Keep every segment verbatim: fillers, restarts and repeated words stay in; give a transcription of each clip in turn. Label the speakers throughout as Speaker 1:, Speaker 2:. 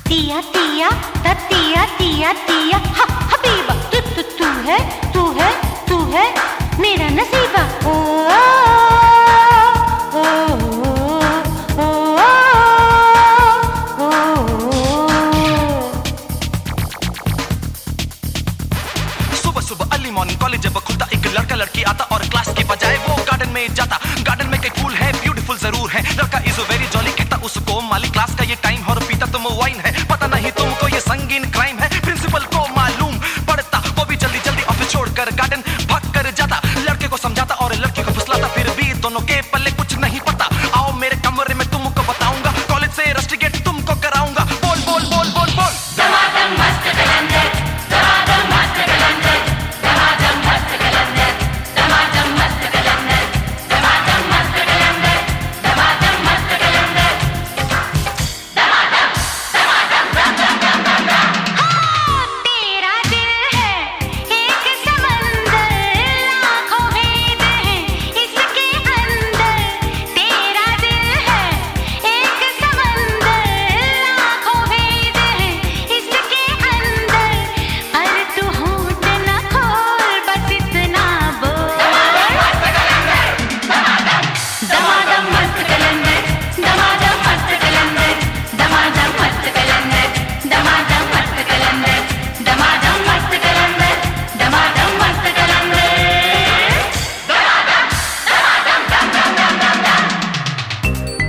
Speaker 1: तिया तिया तिया तिया तिया हा हबीबा तू तू तू है तू है तू है मेरा नसीबा ओ ओ ओ ओ
Speaker 2: सुबह सुबह अर्ली मॉर्निंग कॉलेज जब खुलता एक लड़का लड़की आता और क्लास के बजाय वो गार्डन में जाता। गार्डन में कई फूल है ब्यूटीफुल जरूर है, लड़का इज वेरी जॉली कहता उसको माली क्लास का ये टाइम और पीता तुम वाइन है। पता नहीं तुमको ये संगीन क्राइम है, प्रिंसिपल को मालूम पड़ता वो भी जल्दी जल्दी ऑफिस छोड़कर गार्डन भाग कर जाता। लड़के को समझाता और लड़की को फुसलाता, फिर भी दोनों के पल्ले कुछ नहीं पता। आओ मेरे कमरे में तुमको बताऊंगा, कॉलेज से रस्टिकेट तुमको कराऊंगा। बोल बोल बोल बोल बोल
Speaker 3: दमादम मस्त कलंदर, दमादम मस्त कलंदर, दमादम मस्त कलंदर, दमादम मस्त कलंदर, दमादम मस्त कलंदर, दमादम मस्त कलंदर, दमादम दमादम दम दम दम दम।
Speaker 1: हाँ तेरा दिल है एक समंदर, लाखों भेद हैं इसके अंदर। तेरा दिल है एक समंदर, लाखों भेद हैं इसके अंदर। पर तू होठ न खोल बस इतना बोल।
Speaker 3: दमादम मस्त कलंदर, दमादम मस्त कलंदर, दमादम मस्त कलंदर, दमादम मस्त कलंदर, दमादम मस्त कलंदर, दमादम मस्त कलंदर, दमादम दमादम दम दम दम दम।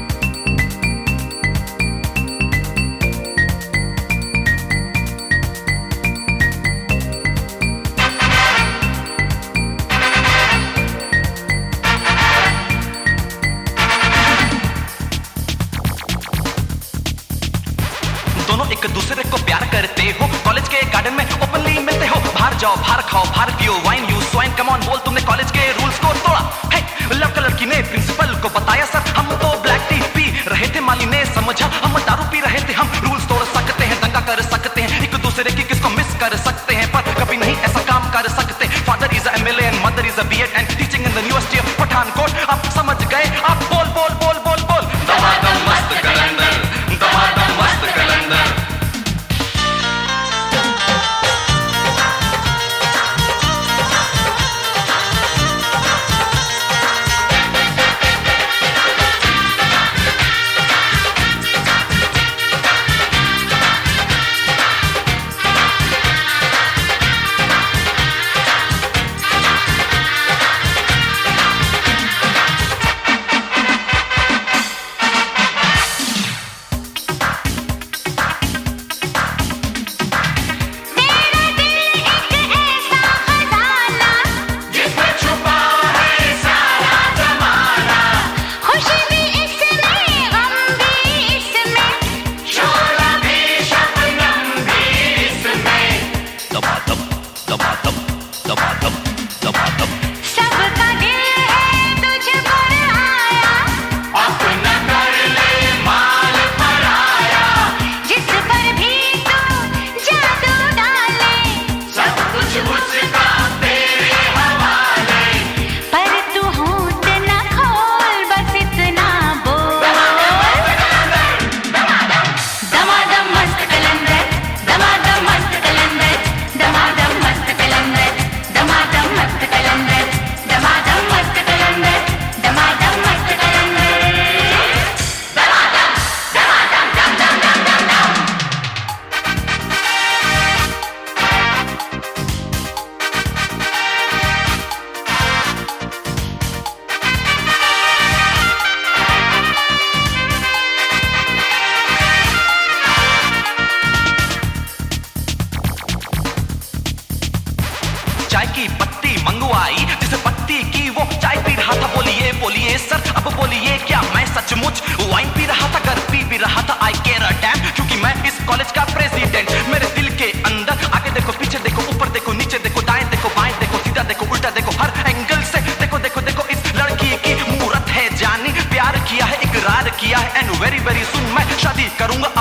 Speaker 2: दोनों एक दूसरे को प्यार करते हो, कॉलेज के गार्डन में ओपनली मिलते हो। बाहर जाओ बाहर खाओ बाहर पियो wine you swine, come on बोल तुमने कॉलेज के रूल्स को तोड़ा है। लड़का लड़की ने प्रिंसिपल को बताया सर हम तो ब्लैक टी पी रहे थे, माली ने समझा हम दारू पी रहे थे। हम रूल्स तोड़ सकते हैं, दंगा कर सकते हैं, एक दूसरे की किसको मिस कर सकते हैं, पर कभी नहीं ऐसा काम कर सकते। Father is M L A and mother is a B Ed and teaching in the university of Pathankot. आप समझ गए, आप बोल बोल बोल बोल बोल दमादम मस्त कलंदर, दमादम मस्त कलंदर।
Speaker 1: तेरा दिल एक ऐसा खजाना,
Speaker 3: जिसमें छुपा है सारा ज़माना,
Speaker 1: खुशी भी इसमें गम भी इसमें।
Speaker 3: शोला भी शबनम भी इसमें।
Speaker 2: दमादम दमादम दमादम दमादम।
Speaker 1: सबका दिल है तुझ पर आया,
Speaker 3: अपना कर ले माल पराया,
Speaker 1: जिस पर भी तू जादू डाले।
Speaker 3: सब कुछ उसका तेरे हवाले।
Speaker 1: पर तू होठ न खोल बस इतना बोल।
Speaker 3: दमादम मस्त कलंदर, दमादम मस्त कलंदर, दमादम मस्त कलंदर, दमादम मस्त कलंदर, दमादम मस्त कलंदर, दमादम मस्त कलंदर, दमादम दमादम दम दम दम दम।
Speaker 2: चाय की पत्ती मंगवाई, जिस पत्ती की वो चाय पी रहा था। बोलिए बोलिए सर अब बोलिए क्या मैं सचमुच वाइन पी रहा था, कर पी भी रहा था। आई केयर अ डैम, क्योंकि मैं इस कॉलेज का प्रेसिडेंट। मेरे दिल के अंदर आगे देखो पीछे देखो ऊपर देखो नीचे देखो दाएं देखो बाएं देखो सीधा देखो उल्टा देखो, हर एंगल से देखो देखो देखो। इस लड़की की मूरत है जानी, प्यार किया है इकरार किया है एंड वेरी वेरी सुन मैं शादी करूंगा